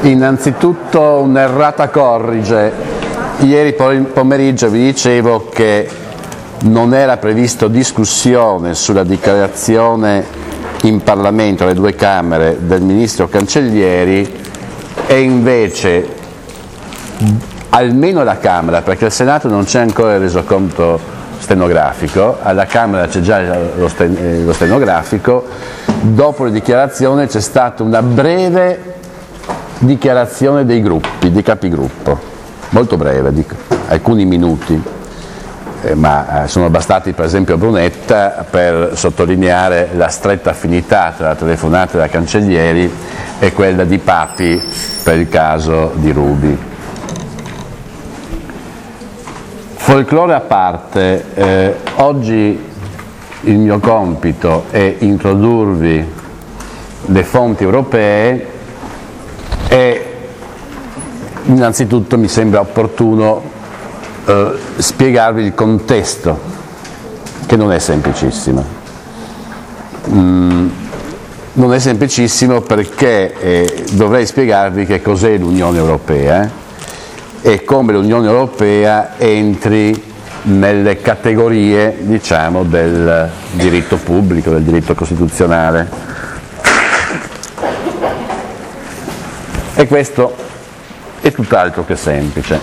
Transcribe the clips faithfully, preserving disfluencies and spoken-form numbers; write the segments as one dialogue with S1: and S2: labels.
S1: Innanzitutto un'errata corrige. Ieri pomeriggio vi dicevo che non era previsto discussione sulla dichiarazione in Parlamento, alle due Camere, del Ministro Cancellieri, e invece almeno alla Camera, perché al Senato non c'è ancora il resoconto stenografico, alla Camera c'è già lo, sten- lo stenografico, dopo le dichiarazioni c'è stata una breve dichiarazione dei gruppi, dei capigruppo, molto breve, di alcuni minuti, eh, ma sono bastati per esempio a Brunetta per sottolineare la stretta affinità tra la telefonata della Cancellieri e quella di Papi per il caso di Ruby. Folklore a parte, eh, oggi il mio compito è introdurvi le fonti europee e innanzitutto mi sembra opportuno eh, spiegarvi il contesto, che non è semplicissimo. Mm, non è semplicissimo perché eh, dovrei spiegarvi che cos'è l'Unione Europea eh, e come l'Unione Europea entri nelle categorie, diciamo, del diritto pubblico, del diritto costituzionale. E questo è tutt'altro che semplice.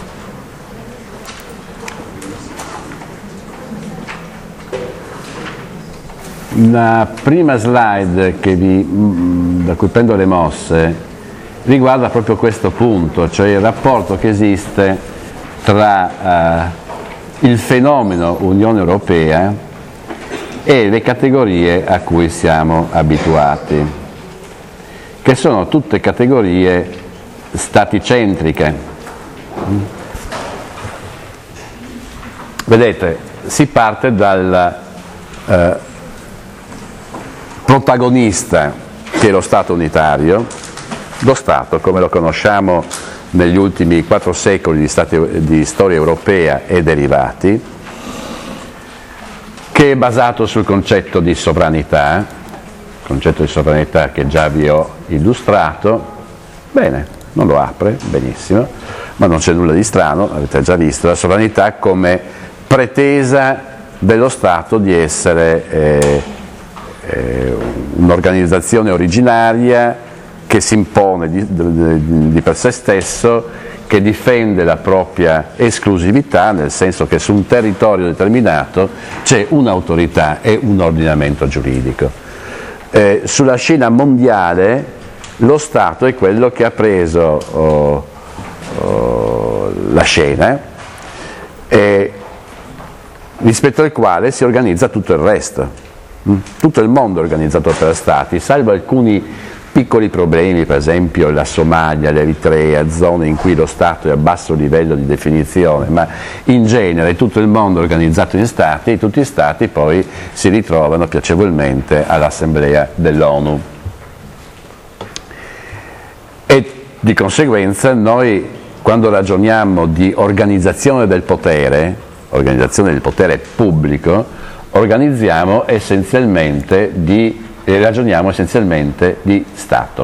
S1: La prima slide che vi, da cui prendo le mosse riguarda proprio questo punto, cioè il rapporto che esiste tra eh, il fenomeno Unione Europea e le categorie a cui siamo abituati, che sono tutte categorie staticentriche. Vedete, si parte dal eh, protagonista, che è lo Stato unitario. Lo Stato, come lo conosciamo negli ultimi quattro secoli di, stati, di storia europea e derivati, che è basato sul concetto di sovranità, concetto di sovranità che già vi ho illustrato. Bene, non lo apre, benissimo, ma non c'è nulla di strano, avete già visto, la sovranità come pretesa dello Stato di essere eh, eh, un'organizzazione originaria che si impone di, di, di per sé stesso, che difende la propria esclusività, nel senso che su un territorio determinato c'è un'autorità e un ordinamento giuridico. Eh, sulla scena mondiale lo Stato è quello che ha preso oh, oh, la scena e rispetto al quale si organizza tutto il resto. Tutto il mondo è organizzato per Stati, salvo alcuni piccoli problemi, per esempio la Somalia, l'Eritrea, zone in cui lo Stato è a basso livello di definizione, ma in genere tutto il mondo è organizzato in Stati e tutti gli Stati poi si ritrovano piacevolmente all'Assemblea dell'ONU. E di conseguenza noi, quando ragioniamo di organizzazione del potere, organizzazione del potere pubblico, organizziamo essenzialmente di ragioniamo essenzialmente di Stato.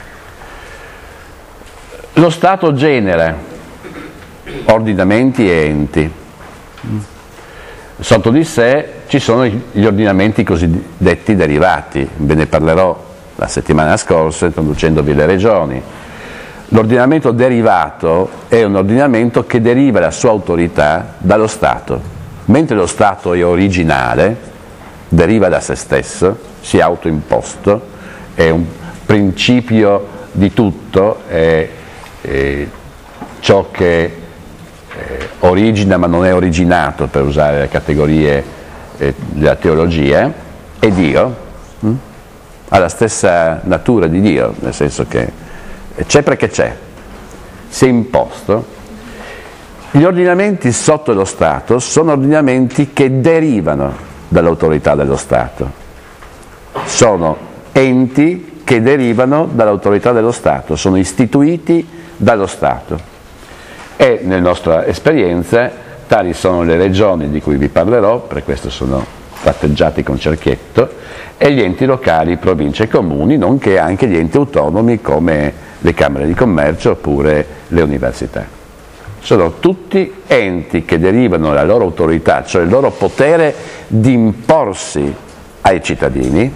S1: Lo Stato genera ordinamenti e enti. Sotto di sé ci sono gli ordinamenti cosiddetti derivati, ve ne parlerò la settimana scorsa introducendovi le regioni. L'ordinamento derivato è un ordinamento che deriva la sua autorità dallo Stato, mentre lo Stato è originale, deriva da se stesso, si è autoimposto, è un principio di tutto, è, è ciò che eh, origina ma non è originato, per usare le categorie eh, della teologia, è Dio, hm? ha la stessa natura di Dio, nel senso che c'è perché c'è, si è imposto. Gli ordinamenti sotto lo Stato sono ordinamenti che derivano dall'autorità dello Stato, sono enti che derivano dall'autorità dello Stato, sono istituiti dallo Stato e nella nostra esperienza tali sono le regioni di cui vi parlerò, per questo sono tratteggiati con cerchietto, e gli enti locali, province e comuni, nonché anche gli enti autonomi come le camere di commercio oppure le università. Sono tutti enti che derivano dalla loro autorità, cioè il loro potere di imporsi ai cittadini,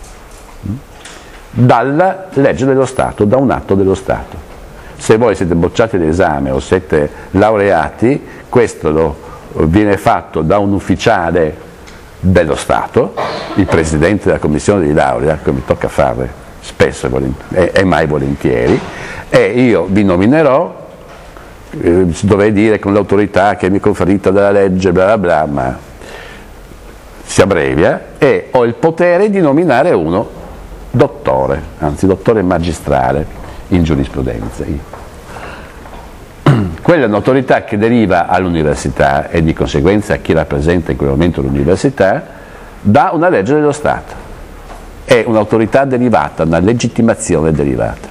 S1: dalla legge dello Stato, da un atto dello Stato. Se voi siete bocciati l'esame o siete laureati, questo lo, viene fatto da un ufficiale dello Stato, il presidente della commissione di laurea, che mi tocca fare spesso e, e mai volentieri, e io vi nominerò, eh, dovrei dire con l'autorità che mi è conferita dalla legge, bla bla bla, ma si abbrevia, e ho il potere di nominare uno dottore, anzi dottore magistrale in giurisprudenza. Quella è un'autorità che deriva all'università e di conseguenza a chi rappresenta in quel momento l'università da una legge dello Stato. È un'autorità derivata, una legittimazione derivata.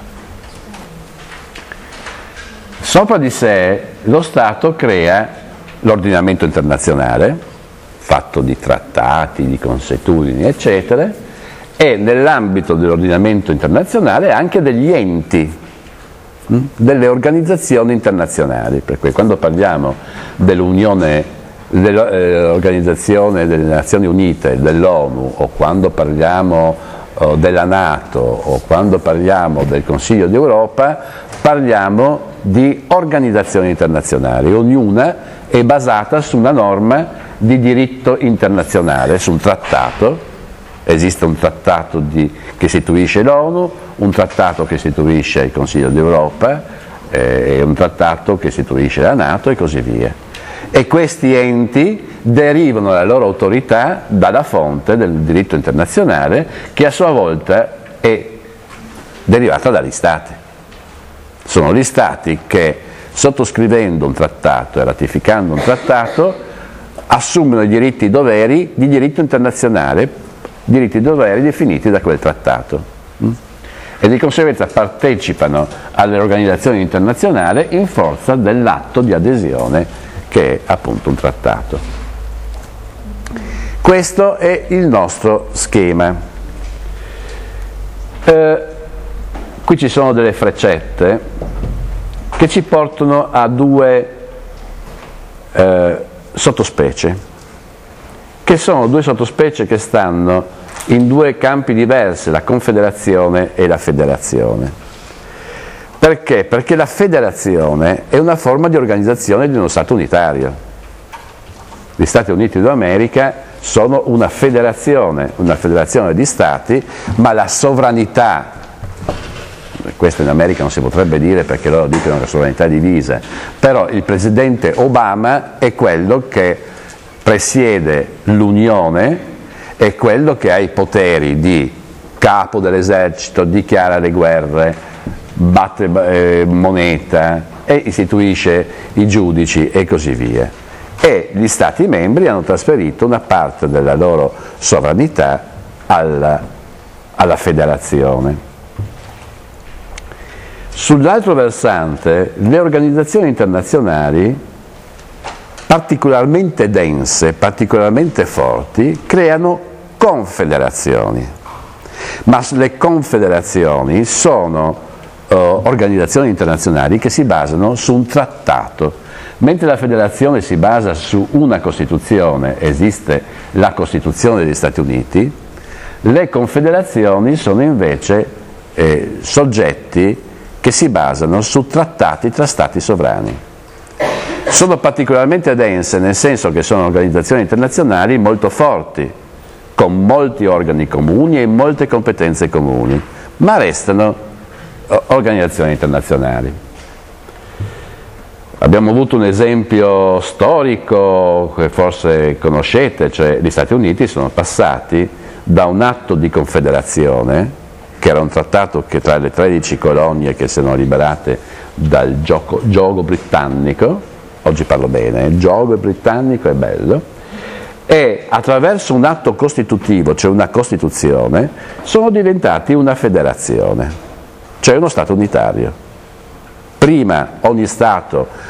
S1: Sopra di sé lo Stato crea l'ordinamento internazionale, fatto di trattati, di consuetudini, eccetera, e nell'ambito dell'ordinamento internazionale anche degli enti, delle organizzazioni internazionali, perché quando parliamo dell'Unione, dell'Organizzazione delle Nazioni Unite, dell'ONU, o quando parliamo oh, della NATO, o quando parliamo del Consiglio d'Europa, parliamo di organizzazioni internazionali, ognuna è basata su una norma di diritto internazionale, su un trattato. Esiste un trattato di, che istituisce l'ONU, un trattato che istituisce il Consiglio d'Europa, eh, un trattato che istituisce la NATO e così via. E questi enti derivano la loro autorità dalla fonte del diritto internazionale, che a sua volta è derivata dagli Stati. Sono gli Stati che, sottoscrivendo un trattato e ratificando un trattato, assumono i diritti e i doveri di diritto internazionale, diritti e doveri definiti da quel trattato, e di conseguenza partecipano alle organizzazioni internazionali in forza dell'atto di adesione che è appunto un trattato. Questo è il nostro schema. Eh, qui ci sono delle freccette che ci portano a due eh, sottospecie, che sono due sottospecie che stanno in due campi diversi, la confederazione e la federazione. Perché? Perché la federazione è una forma di organizzazione di uno Stato unitario. Gli Stati Uniti d'America sono una federazione, una federazione di Stati, ma la sovranità, questo in America non si potrebbe dire perché loro dicono che la sovranità è divisa, però il presidente Obama è quello che presiede l'Unione, è quello che ha i poteri di capo dell'esercito, dichiara le guerre, batte eh, moneta e istituisce i giudici e così via. E gli Stati membri hanno trasferito una parte della loro sovranità alla, alla federazione. Sull'altro versante, le organizzazioni internazionali particolarmente dense, particolarmente forti, creano confederazioni. Ma le confederazioni sono uh, organizzazioni internazionali che si basano su un trattato, mentre la federazione si basa su una Costituzione, esiste la Costituzione degli Stati Uniti, le confederazioni sono invece eh, soggetti che si basano su trattati tra Stati sovrani. Sono particolarmente dense nel senso che sono organizzazioni internazionali molto forti, con molti organi comuni e molte competenze comuni, ma restano organizzazioni internazionali. Abbiamo avuto un esempio storico che forse conoscete, cioè gli Stati Uniti sono passati da un atto di confederazione, che era un trattato che tra le tredici colonie che si erano liberate dal gioco, giogo britannico, oggi parlo bene, il giogo britannico è bello, e attraverso un atto costitutivo, cioè una Costituzione, sono diventati una federazione, cioè uno Stato unitario. Prima ogni Stato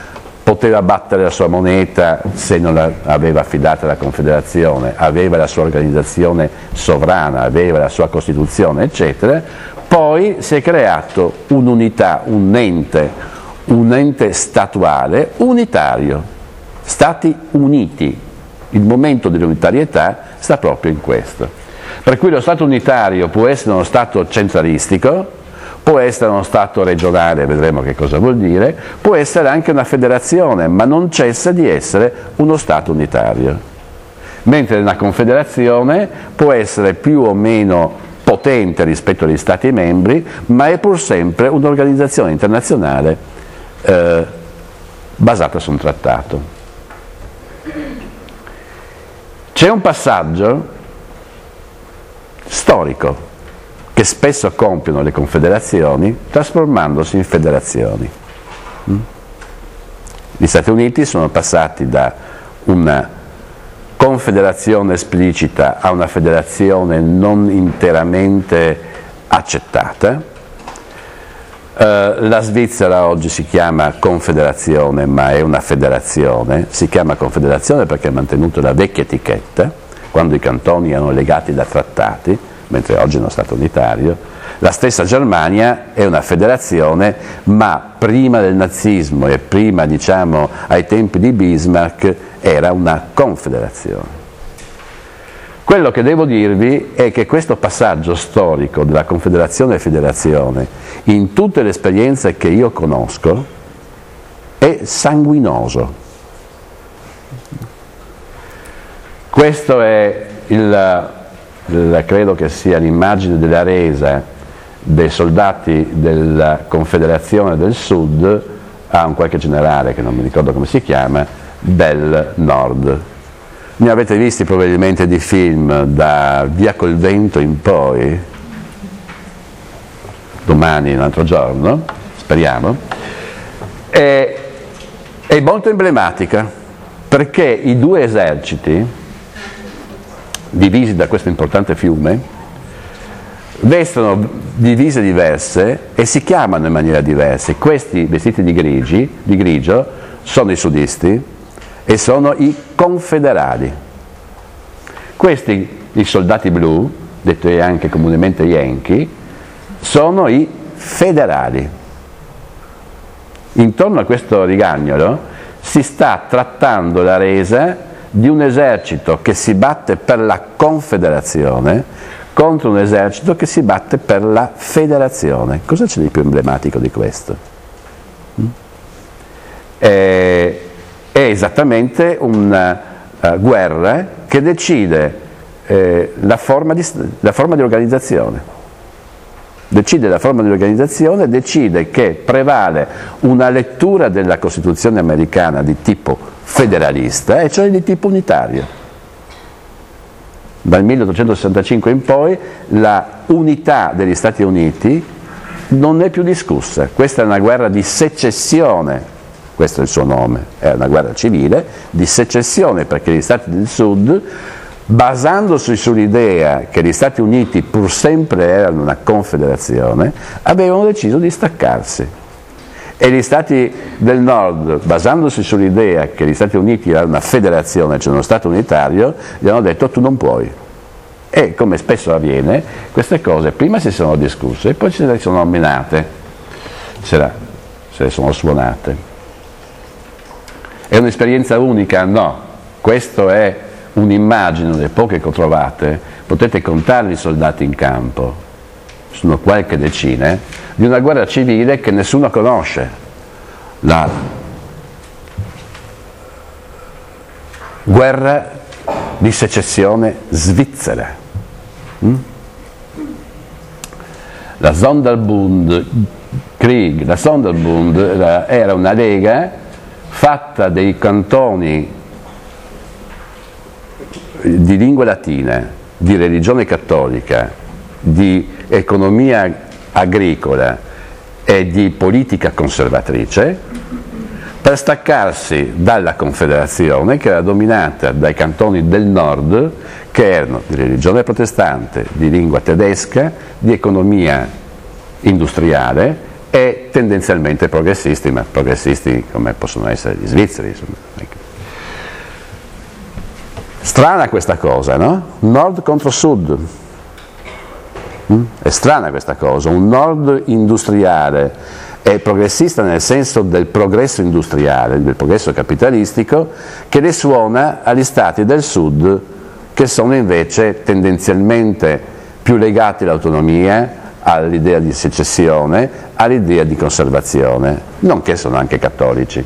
S1: poteva battere la sua moneta se non la aveva affidata alla Confederazione, aveva la sua organizzazione sovrana, aveva la sua Costituzione, eccetera. Poi si è creato un'unità, un ente, un ente statuale unitario, Stati Uniti. Il momento dell'unitarietà sta proprio in questo. Per cui lo Stato unitario può essere uno Stato centralistico, può essere uno Stato regionale, vedremo che cosa vuol dire, può essere anche una federazione, ma non cessa di essere uno Stato unitario. Mentre una confederazione può essere più o meno potente rispetto agli Stati membri, ma è pur sempre un'organizzazione internazionale eh, basata su un trattato. C'è un passaggio storico che spesso compiono le confederazioni trasformandosi in federazioni. Gli Stati Uniti sono passati da una confederazione esplicita a una federazione non interamente accettata. Eh, la Svizzera oggi si chiama confederazione, ma è una federazione. Si chiama confederazione perché ha mantenuto la vecchia etichetta, quando i cantoni erano legati da trattati, mentre oggi è uno Stato unitario. La stessa Germania è una federazione, ma prima del nazismo e prima, diciamo, ai tempi di Bismarck, era una confederazione. Quello che devo dirvi è che questo passaggio storico della confederazione e federazione, in tutte le esperienze che io conosco, è sanguinoso. Questo è il... credo che sia l'immagine della resa dei soldati della Confederazione del Sud a un qualche generale, che non mi ricordo come si chiama, del Nord. Ne avete visti probabilmente di film da Via col vento in poi, domani, un altro giorno, speriamo. È, è molto emblematica, perché i due eserciti divisi da questo importante fiume, vestono divise diverse e si chiamano in maniera diversa. Questi vestiti di, grigi, di grigio sono i sudisti e sono i confederali. Questi, i soldati blu, detti anche comunemente Yankee, sono i federali. Intorno a questo rigagnolo si sta trattando la resa di un esercito che si batte per la confederazione contro un esercito che si batte per la federazione. Cosa c'è di più emblematico di questo? È, è esattamente una uh, guerra che decide eh, la, forma di, la forma di organizzazione. Decide la forma di organizzazione, decide che prevale una lettura della Costituzione americana di tipo federalista, e cioè di tipo unitario. Dal milleottocentosessantacinque in poi la unità degli Stati Uniti non è più discussa. Questa è una guerra di secessione, questo è il suo nome, è una guerra civile di secessione, perché gli Stati del Sud, basandosi sull'idea che gli Stati Uniti pur sempre erano una confederazione, avevano deciso di staccarsi. E gli Stati del Nord, basandosi sull'idea che gli Stati Uniti erano una federazione, cioè uno Stato unitario, gli hanno detto tu non puoi. E come spesso avviene, queste cose prima si sono discusse e poi se le sono menate, se, la, se le sono suonate. È un'esperienza unica? No, questo è un'immagine, delle poche che ho trovate, potete contare i soldati in campo, sono qualche decine, di una guerra civile che nessuno conosce, la guerra di secessione svizzera. Mm? La Sonderbund Krieg, la Sonderbund era, era una lega fatta dei cantoni di lingua latina, di religione cattolica, di economia agricola e di politica conservatrice, per staccarsi dalla Confederazione, che era dominata dai cantoni del Nord, che erano di religione protestante, di lingua tedesca, di economia industriale e tendenzialmente progressisti, ma progressisti come possono essere gli svizzeri. Insomma. Strana questa cosa, no? Nord contro sud. Mm? È strana questa cosa, un nord industriale e progressista nel senso del progresso industriale, del progresso capitalistico, che le suona agli stati del sud che sono invece tendenzialmente più legati all'autonomia, all'idea di secessione, all'idea di conservazione, nonché sono anche cattolici.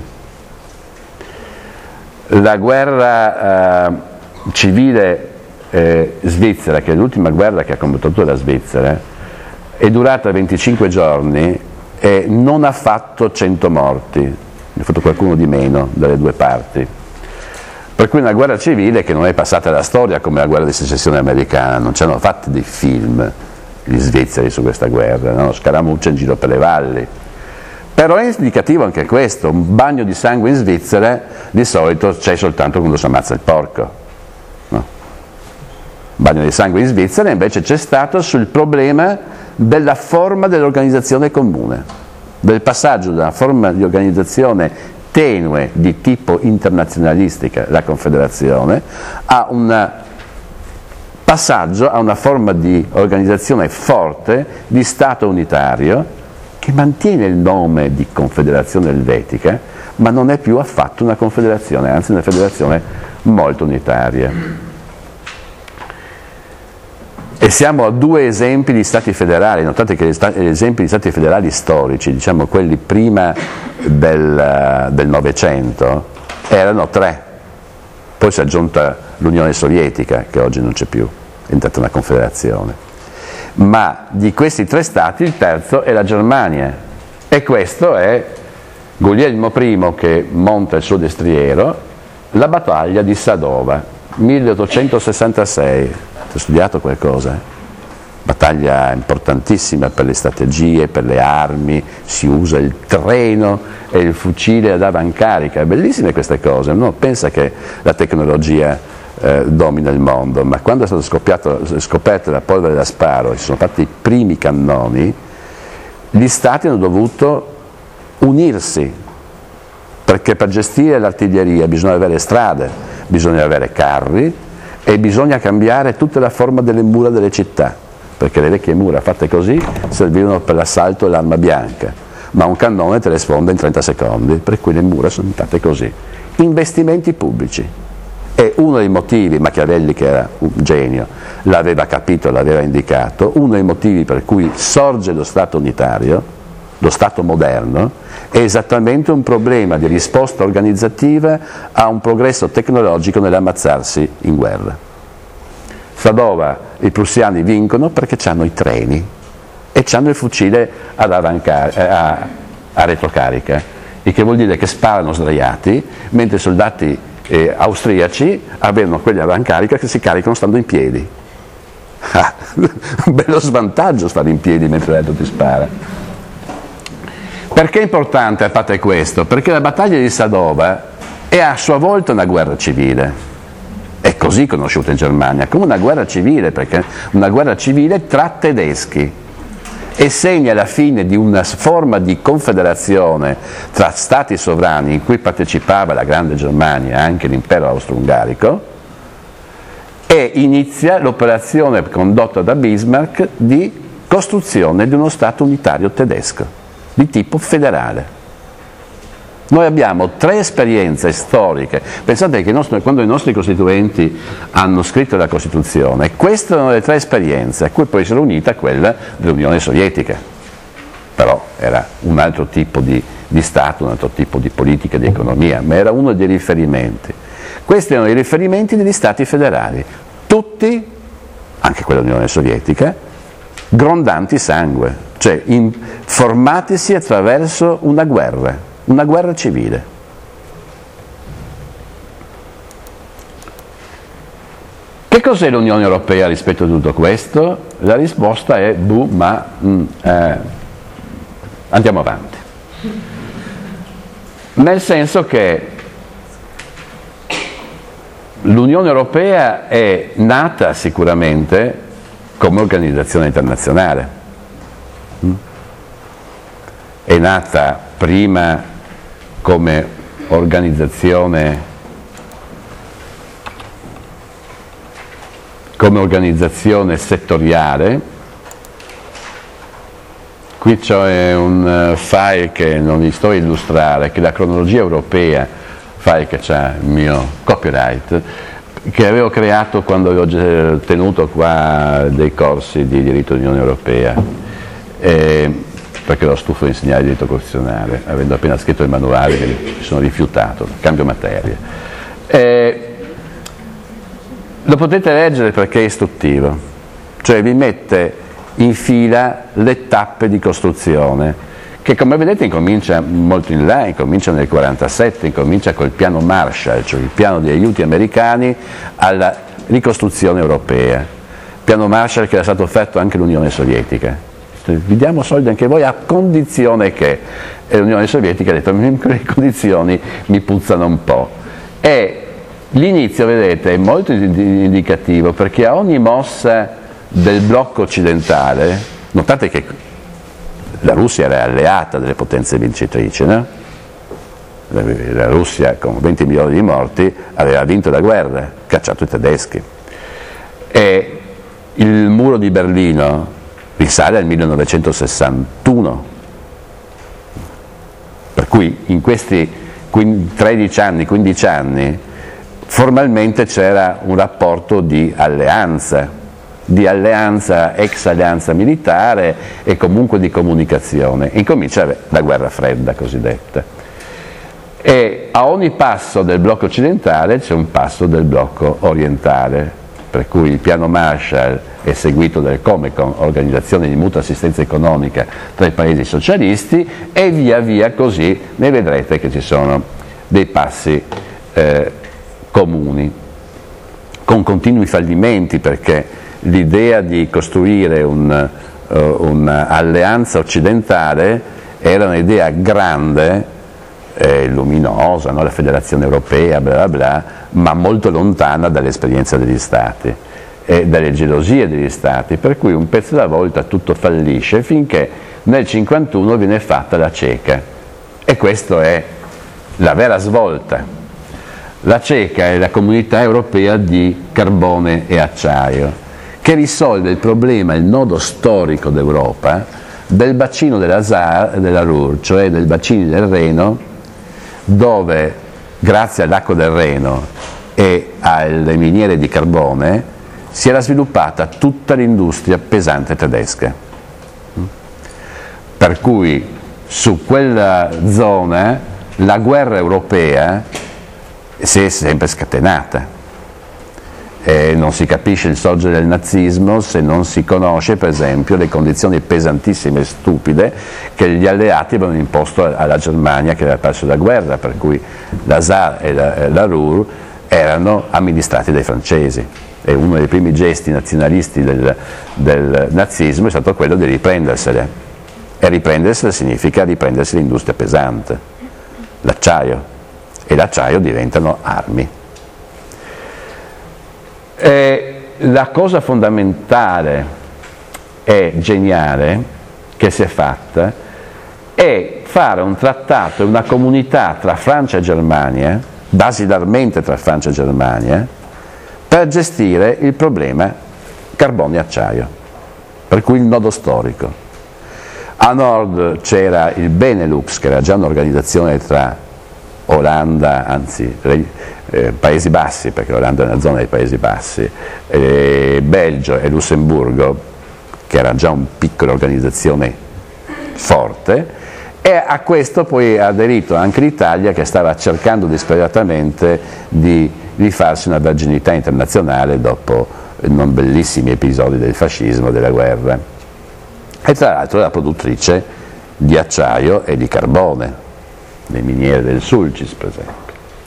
S1: La guerra eh, civile eh, svizzera, che è l'ultima guerra che ha combattuto la Svizzera, è durata venticinque giorni e non ha fatto cento morti, ne ha fatto qualcuno di meno dalle due parti. Per cui una guerra civile che non è passata alla storia come la guerra di secessione americana, non ci hanno fatti dei film gli svizzeri su questa guerra, no? Scaramucce in giro per le valli. Però è indicativo anche questo, un bagno di sangue in Svizzera di solito c'è soltanto quando si ammazza il porco. No? Bagno di sangue in Svizzera invece c'è stato sul problema della forma dell'organizzazione comune, del passaggio da una forma di organizzazione tenue di tipo internazionalistica, la Confederazione, a un passaggio a una forma di organizzazione forte, di Stato unitario, che mantiene il nome di Confederazione Elvetica, ma non è più affatto una confederazione, anzi una federazione molto unitaria. E siamo a due esempi di stati federali. Notate che gli esempi di stati federali storici, diciamo quelli prima del, del Novecento, erano tre. Poi si è aggiunta l'Unione Sovietica, che oggi non c'è più, è diventata una confederazione. Ma di questi tre stati il terzo è la Germania. E questo è Guglielmo I che monta il suo destriero, la battaglia di Sadova, milleottocentosessantasei. Ho studiato qualcosa? Battaglia importantissima per le strategie, per le armi, si usa il treno e il fucile ad avancarica, bellissime queste cose, uno pensa che la tecnologia eh, domina il mondo, ma quando è stata scoperta la polvere da sparo e si sono fatti i primi cannoni, gli stati hanno dovuto unirsi, perché per gestire l'artiglieria bisogna avere strade, bisogna avere carri, e bisogna cambiare tutta la forma delle mura delle città, perché le vecchie mura fatte così servivano per l'assalto e l'arma bianca, ma un cannone te le sfonda in trenta secondi, per cui le mura sono state così. Investimenti pubblici. E uno dei motivi, Machiavelli che era un genio, l'aveva capito, l'aveva indicato, uno dei motivi per cui sorge lo Stato unitario, lo Stato moderno, è esattamente un problema di risposta organizzativa a un progresso tecnologico nell'ammazzarsi in guerra. Sadova i prussiani vincono perché hanno i treni e hanno il fucile ad avancar- a, a retrocarica, il che vuol dire che sparano sdraiati, mentre i soldati eh, austriaci avevano quelli avancarica che si caricano stando in piedi. Ah, un bello svantaggio stare in piedi mentre l'altro ti spara. Perché è importante a parte questo? Perché la battaglia di Sadova è a sua volta una guerra civile, è così conosciuta in Germania, come una guerra civile, perché una guerra civile tra tedeschi, e segna la fine di una forma di confederazione tra stati sovrani in cui partecipava la Grande Germania, anche l'impero austro-ungarico, e inizia l'operazione condotta da Bismarck di costruzione di uno Stato unitario tedesco di tipo federale. Noi abbiamo tre esperienze storiche. Pensate che i nostri, quando i nostri costituenti hanno scritto la Costituzione, queste erano le tre esperienze, a cui poi si era unita quella dell'Unione Sovietica. Però era un altro tipo di, di Stato, un altro tipo di politica, di economia, ma era uno dei riferimenti. Questi erano i riferimenti degli Stati federali, tutti, anche quella dell'Unione Sovietica, grondanti sangue, cioè in, formatisi attraverso una guerra, una guerra civile. Che cos'è l'Unione Europea rispetto a tutto questo? La risposta è buh, ma mm, eh, andiamo avanti. Nel senso che l'Unione Europea è nata sicuramente come organizzazione internazionale. è nata prima come organizzazione, come organizzazione settoriale. Qui c'è un file che non vi sto a illustrare, che è la cronologia europea, file che c'ha il mio copyright, che avevo creato quando avevo tenuto qua dei corsi di diritto dell'Unione Europea, eh, perché ero stufo di insegnare diritto costituzionale, avendo appena scritto il manuale mi sono rifiutato, cambio materia. Eh, lo potete leggere perché è istruttivo, cioè vi mette in fila le tappe di costruzione, che come vedete incomincia molto in là, incomincia nel quarantasette, incomincia col piano Marshall, cioè il piano di aiuti americani alla ricostruzione europea. Piano Marshall che era stato offerto anche all'Unione Sovietica. Vi diamo soldi anche voi a condizione che, e l'Unione Sovietica ha detto le condizioni mi puzzano un po'. E l'inizio, vedete, è molto indicativo, perché a ogni mossa del blocco occidentale, notate che la Russia era alleata delle potenze vincitrici, no? La Russia con venti milioni di morti aveva vinto la guerra, cacciato i tedeschi, e il muro di Berlino risale al millenovecentosessantuno, per cui in questi tredici anni, quindici anni formalmente c'era un rapporto di alleanza, di alleanza, ex alleanza militare e comunque di comunicazione. Incomincia la guerra fredda cosiddetta. E a ogni passo del blocco occidentale c'è un passo del blocco orientale, per cui il piano Marshall è seguito dal Comecon, organizzazione di mutua assistenza economica tra i paesi socialisti, e via via così ne vedrete che ci sono dei passi eh, comuni, con continui fallimenti, perché l'idea di costruire un, uh, un'alleanza occidentale era un'idea grande, eh, luminosa, no? La federazione europea, bla bla bla, ma molto lontana dall'esperienza degli Stati e dalle gelosie degli Stati, per cui un pezzo alla volta tutto fallisce, finché nel cinquantuno viene fatta la CECA, e questa è la vera svolta. La CECA è la Comunità Europea di Carbone e Acciaio, che risolve il problema, il nodo storico d'Europa, del bacino della Saar, della Ruhr, cioè del bacino del Reno, dove grazie all'acqua del Reno e alle miniere di carbone si era sviluppata tutta l'industria pesante tedesca. Per cui su quella zona la guerra europea si è sempre scatenata. E non si capisce il sorgere del nazismo se non si conosce, per esempio, le condizioni pesantissime e stupide che gli alleati avevano imposto alla Germania, che aveva perso la guerra, per cui la Saar e la, la Ruhr erano amministrati dai francesi, e uno dei primi gesti nazionalisti del, del nazismo è stato quello di riprendersele, e riprendersele significa riprendersi l'industria pesante, l'acciaio, e l'acciaio diventano armi. E la cosa fondamentale e geniale che si è fatta è fare un trattato e una comunità tra Francia e Germania, basilarmente tra Francia e Germania, per gestire il problema carbone e acciaio, per cui il nodo storico. A nord c'era il Benelux, che era già un'organizzazione tra Olanda, anzi eh, Paesi Bassi, perché l'Olanda è una zona dei Paesi Bassi, eh, Belgio e Lussemburgo, che era già una piccola organizzazione forte, e a questo poi ha aderito anche l'Italia, che stava cercando disperatamente di rifarsi una verginità internazionale dopo non bellissimi episodi del fascismo e della guerra, e tra l'altro era produttrice di acciaio e di carbone, le miniere del Sulcis per esempio.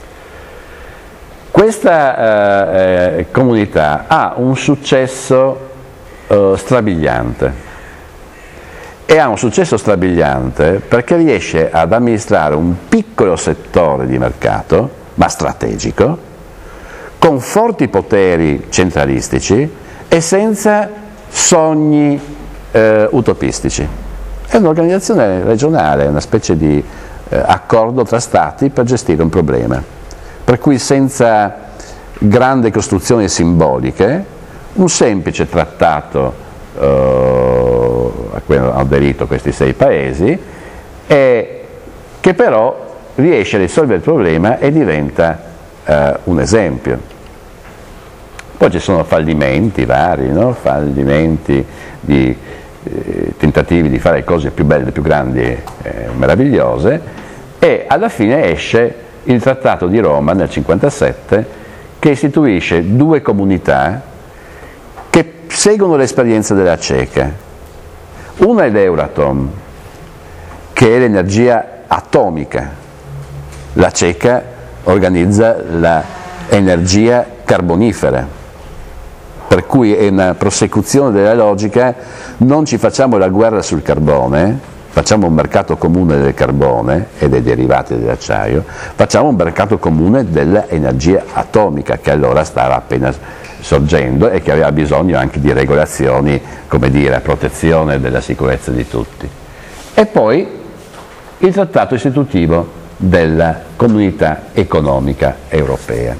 S1: Questa eh, comunità ha un successo eh, strabiliante, e ha un successo strabiliante perché riesce ad amministrare un piccolo settore di mercato, ma strategico, con forti poteri centralistici e senza sogni eh, utopistici. È un'organizzazione regionale, una specie di eh, accordo tra stati per gestire un problema. Per cui senza grandi costruzioni simboliche, un semplice trattato eh, a cui hanno aderito questi sei paesi, e che però riesce a risolvere il problema e diventa eh, un esempio. Poi ci sono fallimenti vari, no? Fallimenti di eh, tentativi di fare cose più belle, più grandi e eh, meravigliose, e alla fine esce il Trattato di Roma nel cinquantasette, che istituisce due comunità che seguono l'esperienza della CECA. Una è l'Euratom, che è l'energia atomica. La CECA organizza l'energia carbonifera, per cui è una prosecuzione della logica: non ci facciamo la guerra sul carbone, facciamo un mercato comune del carbone e dei derivati dell'acciaio, facciamo un mercato comune dell'energia atomica, che allora stava appena sorgendo e che aveva bisogno anche di regolazioni, come dire, a protezione della sicurezza di tutti. E poi il trattato istitutivo della Comunità Economica Europea.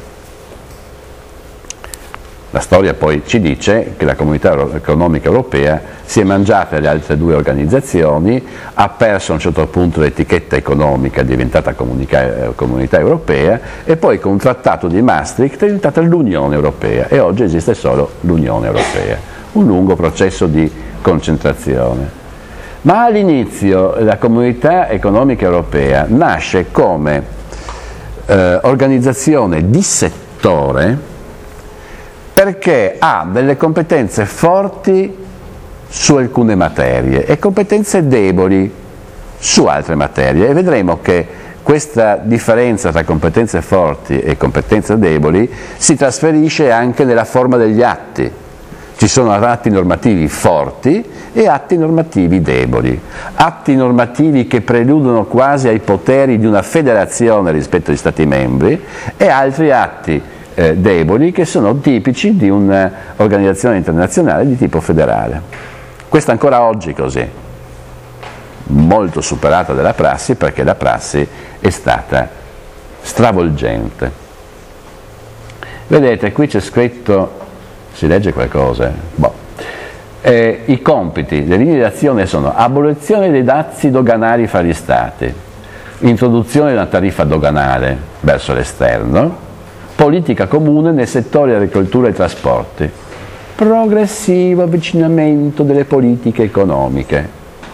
S1: La storia poi ci dice che la Comunità Economica Europea si è mangiata le altre due organizzazioni, ha perso a un certo punto l'etichetta economica, è diventata Comunità, Comunità Europea, e poi con un trattato di Maastricht è diventata l'Unione Europea, e oggi esiste solo l'Unione Europea. Un lungo processo di concentrazione. Ma all'inizio la Comunità Economica Europea nasce come eh, organizzazione di settore, perché ha delle competenze forti su alcune materie e competenze deboli su altre materie, e vedremo che questa differenza tra competenze forti e competenze deboli si trasferisce anche nella forma degli atti. Ci sono atti normativi forti e atti normativi deboli, atti normativi che preludono quasi ai poteri di una federazione rispetto agli Stati membri, e altri atti eh, deboli che sono tipici di un'organizzazione internazionale di tipo federale. Questo ancora oggi è così, molto superata dalla prassi, perché la prassi è stata stravolgente. Vedete, qui c'è scritto, si legge qualcosa? Boh. Eh, I compiti, le linee di azione sono: abolizione dei dazi doganali fra gli Stati, introduzione di una tariffa doganale verso l'esterno, politica comune nei settori agricoltura e trasporti, progressivo avvicinamento delle politiche economiche,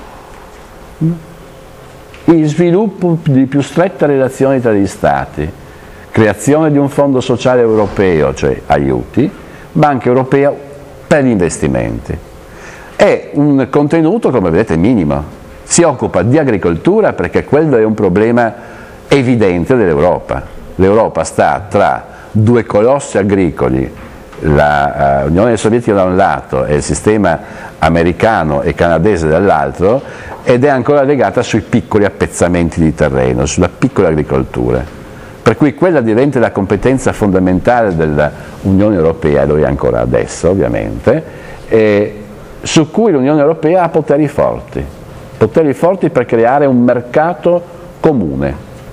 S1: il sviluppo di più strette relazioni tra gli Stati, creazione di un fondo sociale europeo, cioè aiuti, Banca Europea per gli investimenti. È un contenuto, come vedete, minimo. Si occupa di agricoltura perché quello è un problema evidente dell'Europa. L'Europa sta tra due colossi agricoli, l'Unione uh, Sovietica da un lato e il sistema americano e canadese dall'altro, ed è ancora legata sui piccoli appezzamenti di terreno, sulla piccola agricoltura. Per cui quella diventa la competenza fondamentale dell'Unione Europea, e lo è ancora adesso ovviamente, e su cui l'Unione Europea ha poteri forti, poteri forti per creare un mercato comune,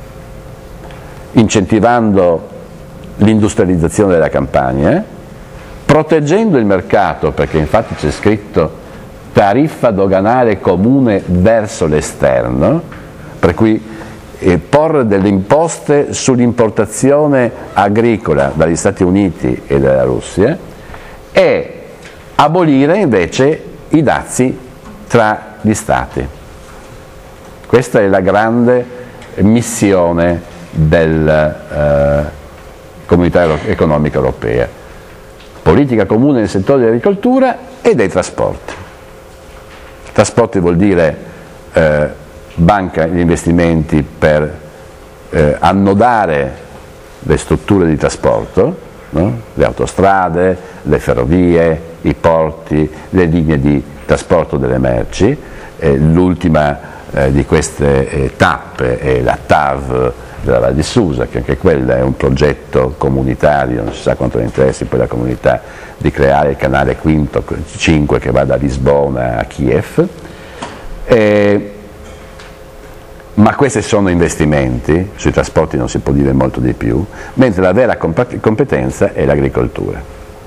S1: incentivando l'industrializzazione della campagna, proteggendo il mercato, perché infatti c'è scritto tariffa doganale comune verso l'esterno, per cui e porre delle imposte sull'importazione agricola dagli Stati Uniti e dalla Russia, e abolire invece i dazi tra gli Stati. Questa è la grande missione della eh, Comunità Economica Europea. Politica comune nel settore dell'agricoltura e dei trasporti. Trasporti vuol dire eh, banca gli investimenti per eh, annodare le strutture di trasporto, no? Le autostrade, le ferrovie, i porti, le linee di trasporto delle merci. Eh, l'ultima eh, di queste eh, tappe è la T A V della Val di Susa, che anche quella è un progetto comunitario, non si sa quanto ne interessi poi la comunità, di creare il canale cinque che va da Lisbona a Kiev. Eh, ma questi sono investimenti, sui trasporti non si può dire molto di più, mentre la vera competenza è l'agricoltura.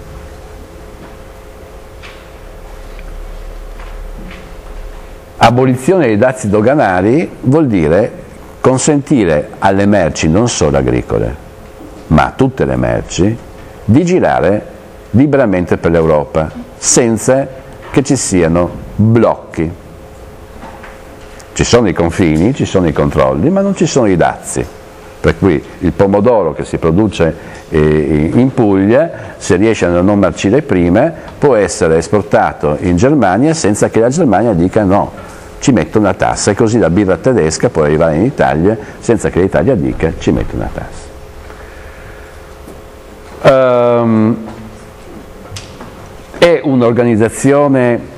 S1: Abolizione dei dazi doganali vuol dire consentire alle merci, non solo agricole, ma a tutte le merci, di girare liberamente per l'Europa, senza che ci siano blocchi. Ci sono i confini, ci sono i controlli, ma non ci sono i dazi. Per cui il pomodoro che si produce eh, in Puglia, se riesce a non marcire prima, può essere esportato in Germania senza che la Germania dica no, ci metto una tassa, e così la birra tedesca può arrivare in Italia senza che l'Italia dica ci metto una tassa. Um, è un'organizzazione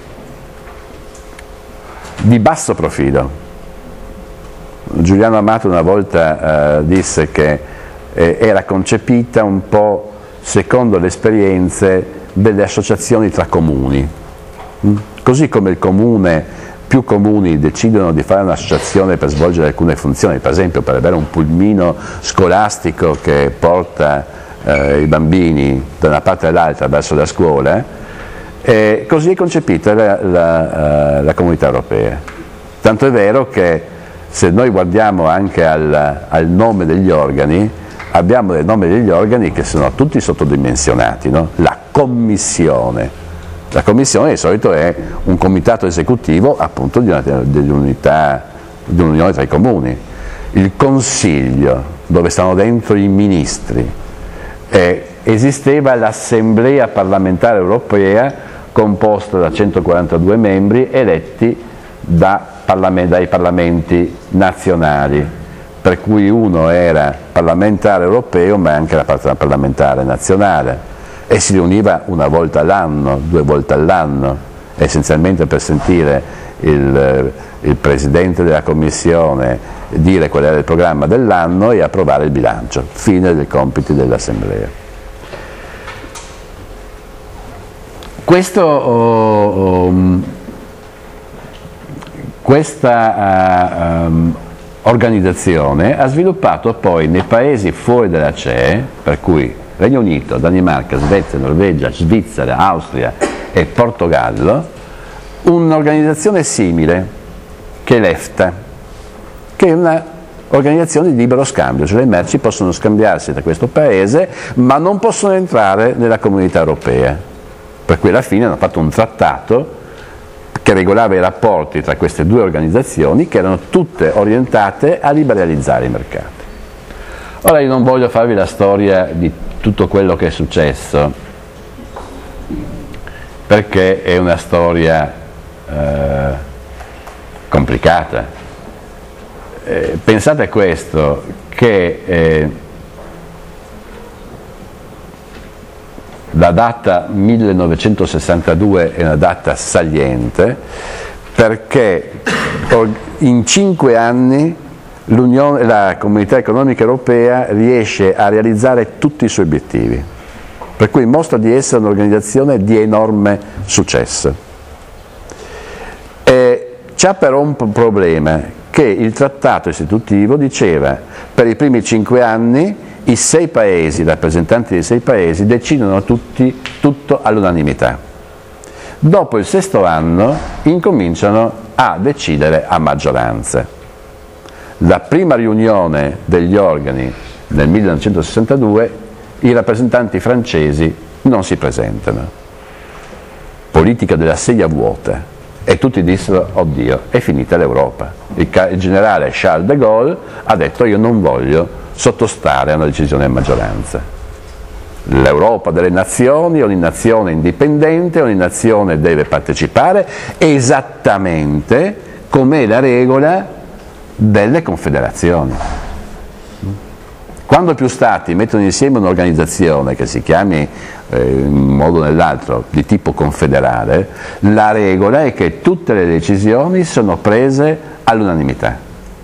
S1: di basso profilo. Giuliano Amato una volta eh, disse che eh, era concepita un po' secondo le esperienze delle associazioni tra comuni. Mm? Così come il comune, più comuni decidono di fare un'associazione per svolgere alcune funzioni, per esempio per avere un pulmino scolastico che porta eh, i bambini da una parte all'altra verso la scuola, e così è concepita la, la, la Comunità Europea. Tanto è vero che se noi guardiamo anche al, al nome degli organi, abbiamo dei nomi degli organi che sono tutti sottodimensionati, no? La Commissione. La Commissione di solito è un comitato esecutivo appunto di, una, di, un'unità, di un'unione tra i comuni. Il Consiglio, dove stanno dentro i ministri. Eh, esisteva l'Assemblea parlamentare europea composta da centoquarantadue membri eletti da parlament- dai parlamenti nazionali, per cui uno era parlamentare europeo ma anche la parte parlamentare nazionale, e si riuniva una volta all'anno, due volte all'anno, essenzialmente per sentire il, il Presidente della Commissione dire qual era il programma dell'anno e approvare il bilancio, fine dei compiti dell'Assemblea. Questo, oh, um, questa uh, um, organizzazione ha sviluppato poi nei paesi fuori dalla C E, per cui Regno Unito, Danimarca, Svezia, Norvegia, Svizzera, Austria e Portogallo, un'organizzazione simile che è l'EFTA, che è un'organizzazione di libero scambio, cioè le merci possono scambiarsi da questo paese ma non possono entrare nella Comunità Europea. Per cui alla fine hanno fatto un trattato che regolava i rapporti tra queste due organizzazioni, che erano tutte orientate a liberalizzare i mercati. Ora io non voglio farvi la storia di tutto quello che è successo, perché è una storia eh, complicata. Eh, pensate a questo, che eh, la data millenovecentosessantadue è una data saliente perché in cinque anni l'Unione, la Comunità Economica Europea riesce a realizzare tutti i suoi obiettivi, per cui mostra di essere un'organizzazione di enorme successo. E c'ha però un problema, che il trattato istitutivo diceva per i primi cinque anni i sei paesi, i rappresentanti dei sei paesi, decidono tutti, tutto all'unanimità. Dopo il sesto anno incominciano a decidere a maggioranza. La prima riunione degli organi nel millenovecentosessantadue, i rappresentanti francesi non si presentano. Politica della sedia vuota. E tutti dissero, oddio, è finita l'Europa. Il, il generale Charles de Gaulle ha detto, io non voglio sottostare a una decisione a maggioranza. L'Europa delle nazioni, ogni nazione indipendente, ogni nazione deve partecipare esattamente come è la regola delle confederazioni. Quando più stati mettono insieme un'organizzazione che si chiami eh, in un modo o nell'altro di tipo confederale, la regola è che tutte le decisioni sono prese all'unanimità.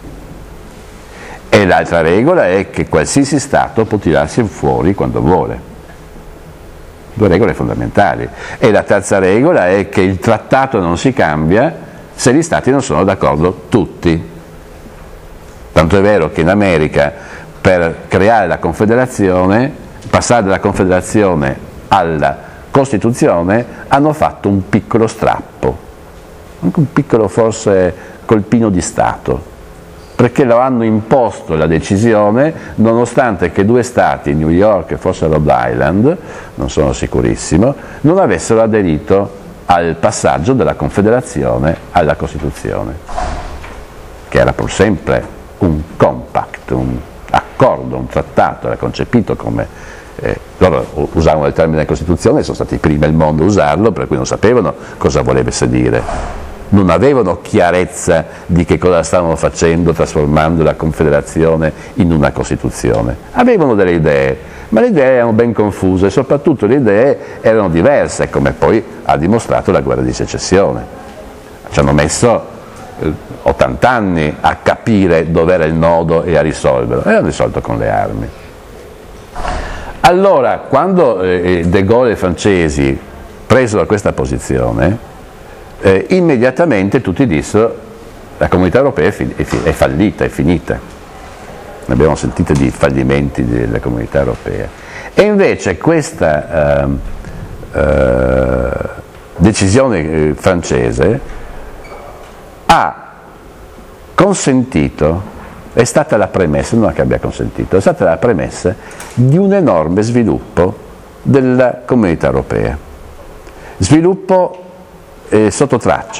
S1: E l'altra regola è che qualsiasi Stato può tirarsi fuori quando vuole. Due regole fondamentali. E la terza regola è che il trattato non si cambia se gli stati non sono d'accordo tutti. Tanto è vero che in America per creare la Confederazione, passare dalla Confederazione alla Costituzione, hanno fatto un piccolo strappo, anche un piccolo forse colpino di Stato, perché lo hanno imposto la decisione nonostante che due stati, New York e forse Rhode Island, non sono sicurissimo, non avessero aderito al passaggio dalla Confederazione alla Costituzione, che era pur sempre un compact, un accordo, un trattato, era concepito come, eh, loro usavano il termine Costituzione, sono stati i primi al mondo a usarlo, per cui non sapevano cosa volesse dire. Non avevano chiarezza di che cosa stavano facendo trasformando la Confederazione in una Costituzione. Avevano delle idee, ma le idee erano ben confuse e soprattutto le idee erano diverse, come poi ha dimostrato la guerra di secessione. Ci hanno messo eh, ottanta anni a capire dov'era il nodo e a risolverlo, e l'hanno risolto con le armi. Allora, quando eh, De Gaulle e i francesi presero questa posizione, Eh, immediatamente tutti dissero la comunità europea è, fi- è, fi- è fallita, è finita. Ne abbiamo sentito di fallimenti della comunità europea. E invece questa eh, eh, decisione eh, francese ha consentito, è stata la premessa, non è che abbia consentito, è stata la premessa di un enorme sviluppo della comunità europea. Sviluppo Eh, sotto traccia.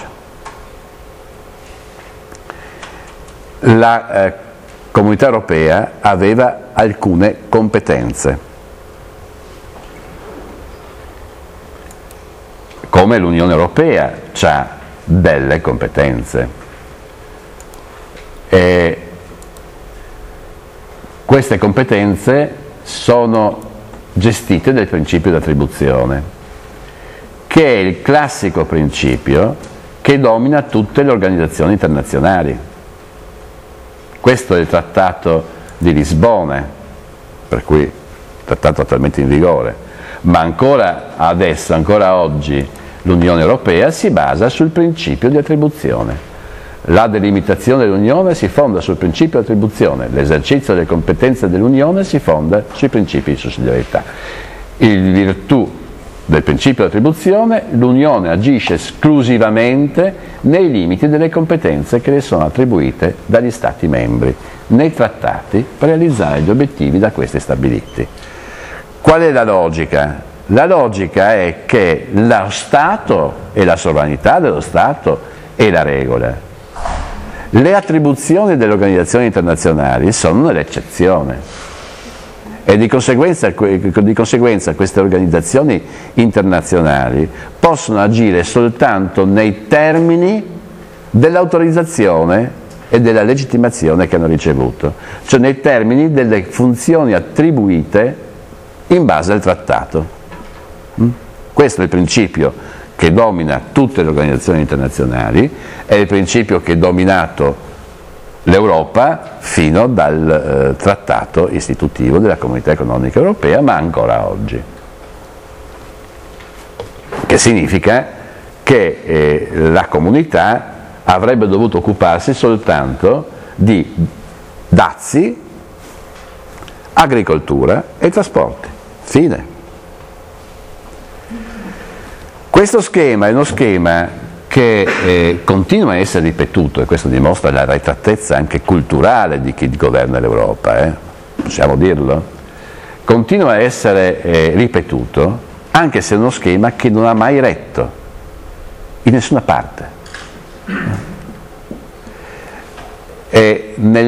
S1: La eh, comunità europea aveva alcune competenze, come l'Unione Europea ha delle competenze. E queste competenze sono gestite dal principio di attribuzione, che è il classico principio che domina tutte le organizzazioni internazionali. Questo è il Trattato di Lisbona, per cui il trattato attualmente in vigore, ma ancora adesso, ancora oggi, l'Unione Europea si basa sul principio di attribuzione. La delimitazione dell'Unione si fonda sul principio di attribuzione, l'esercizio delle competenze dell'Unione si fonda sui principi di sussidiarietà. In virtù del principio di attribuzione, l'Unione agisce esclusivamente nei limiti delle competenze che le sono attribuite dagli Stati membri nei trattati per realizzare gli obiettivi da questi stabiliti. Qual è la logica? La logica è che lo Stato e la sovranità dello Stato è la regola. Le attribuzioni delle organizzazioni internazionali sono l'eccezione. E di conseguenza, di conseguenza queste organizzazioni internazionali possono agire soltanto nei termini dell'autorizzazione e della legittimazione che hanno ricevuto, cioè nei termini delle funzioni attribuite in base al trattato. Questo è il principio che domina tutte le organizzazioni internazionali, è il principio che ha dominato l'Europa fino dal eh, trattato istitutivo della Comunità Economica Europea, ma ancora oggi. Che significa che eh, la comunità avrebbe dovuto occuparsi soltanto di dazi, agricoltura e trasporti. Fine. Questo schema è uno schema che eh, continua a essere ripetuto, e questo dimostra la retratezza anche culturale di chi governa l'Europa, eh? Possiamo dirlo? Continua a essere eh, ripetuto, anche se è uno schema che non ha mai retto in nessuna parte. E nel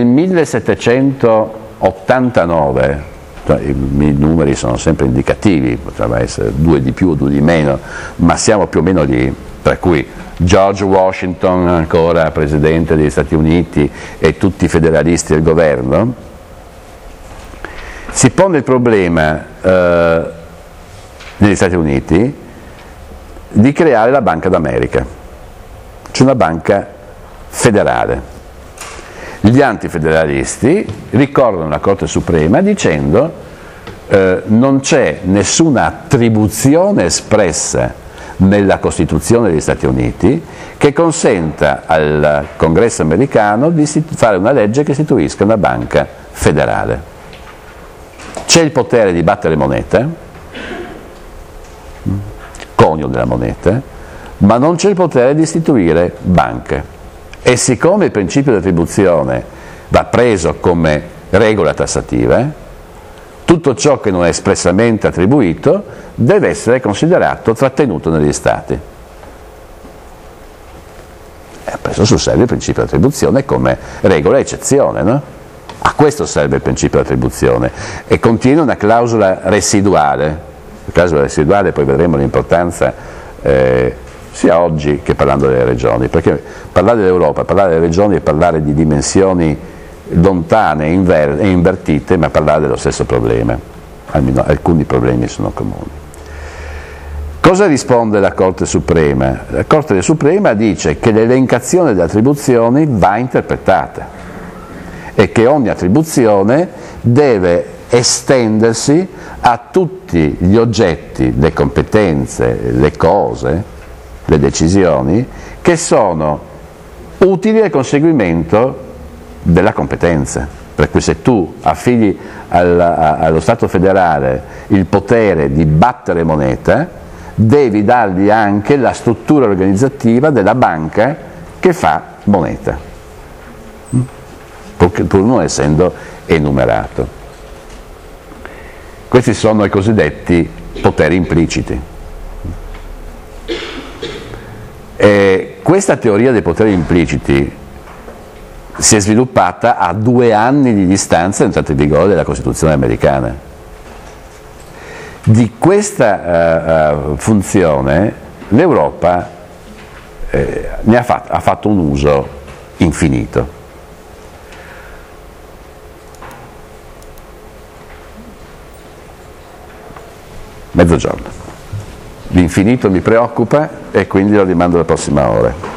S1: millesettecentottantanove, cioè, i, i numeri sono sempre indicativi, potrebbero essere due di più o due di meno, ma siamo più o meno lì, per cui George Washington, ancora presidente degli Stati Uniti, e tutti i federalisti del governo, si pone il problema eh, negli Stati Uniti di creare la Banca d'America, cioè una banca federale. Gli antifederalisti ricorrono alla Corte Suprema dicendo eh, non c'è nessuna attribuzione espressa nella Costituzione degli Stati Uniti che consenta al Congresso americano di fare una legge che istituisca una banca federale. C'è il potere di battere moneta, conio della moneta, ma non c'è il potere di istituire banche. E siccome il principio di attribuzione va preso come regola tassativa, tutto ciò che non è espressamente attribuito deve essere considerato trattenuto negli Stati. E preso sul serio il principio di attribuzione come regola eccezione, no? A questo serve il principio di attribuzione e contiene una clausola residuale. La clausola residuale, poi vedremo l'importanza eh, sia oggi che parlando delle regioni, perché parlare dell'Europa, parlare delle regioni è parlare di dimensioni lontane e, inver- e invertite, ma parlare dello stesso problema, almeno alcuni problemi sono comuni. Cosa risponde la Corte Suprema? La Corte Suprema dice che l'elencazione delle attribuzioni va interpretata e che ogni attribuzione deve estendersi a tutti gli oggetti, le competenze, le cose, le decisioni che sono utili al conseguimento della competenza. Per cui se tu affidi al, a, allo Stato federale il potere di battere moneta, devi dargli anche la struttura organizzativa della banca che fa moneta, pur, pur non essendo enumerato. Questi sono i cosiddetti poteri impliciti. E questa teoria dei poteri impliciti si è sviluppata a due anni di distanza dall'entrata in vigore della Costituzione americana. Di questa uh, uh, funzione l'Europa eh, ne ha fatto, ha fatto un uso infinito. Mezzogiorno. L'infinito mi preoccupa e quindi lo rimando alla prossima ora.